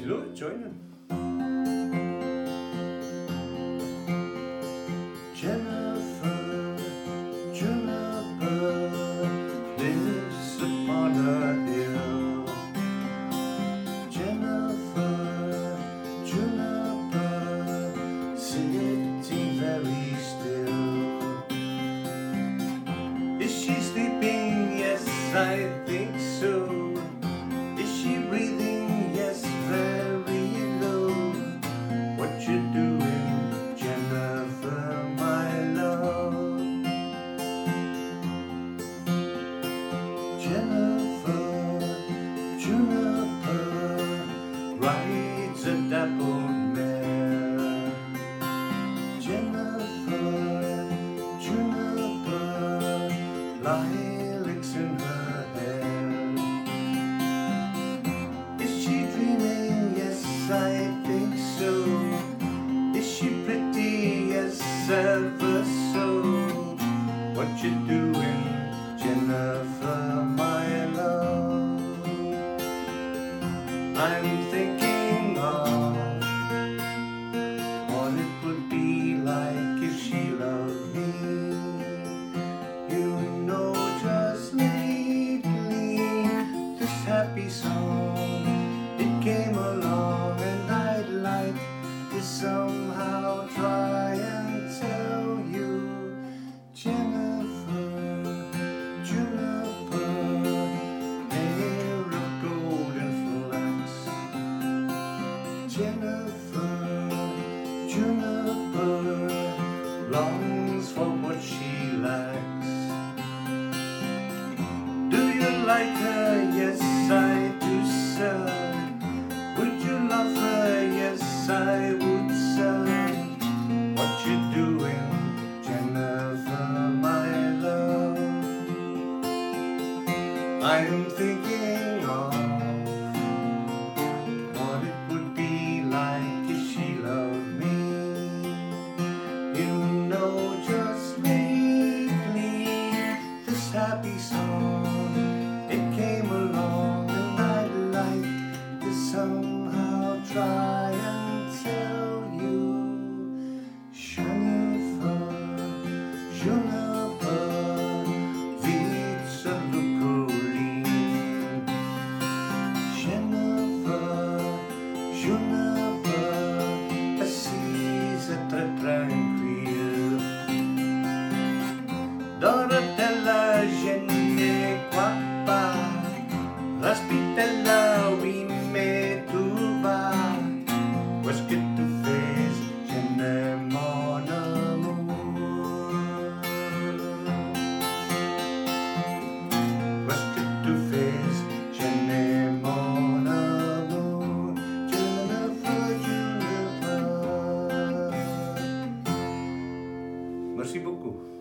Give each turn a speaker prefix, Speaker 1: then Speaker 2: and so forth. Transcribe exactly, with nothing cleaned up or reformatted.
Speaker 1: Hello, join
Speaker 2: Jennifer, Juniper lives upon a hill. Jennifer, Juniper sitting very still. Is she sleeping? Yes, I think so. Is she breathing? Yes, very low. What you doing, Jennifer, my love? Jennifer, Juniper rides a dappled mare. Jennifer, Juniper, lilacs in her hair. Is she dreaming? Yes, I think so. Is she pretty? Yes, ever so. What you doing, Jennifer, my love? I'm thinking of what it would be like if she loved me. You know, just lately, this happy song, it came along, and I'd like to somehow try and tell you, Jennifer, Juniper, hair of golden flax. Jennifer, Juniper longs for what she lacks. Do you like her? Yes, I do, sir. Would you love her? Yes, I would, sir. What you doing, Jennifer, my love? I'm thinking of what it would be like if she loved me. You know, just lately, this happy song, it came along, and I'd like to somehow try and tell you, Jennifer, Juniper, vita luculin. Jennifer, Juniper, assise très tranquille. Donatella, je ne crois pas. Raspitella, oui, mais tout va. Où est-ce que tu fais? Je n'aime mon amour. Où est-ce que tu fais? Je n'aime mon amour. Jennifer, Juniper. Merci beaucoup.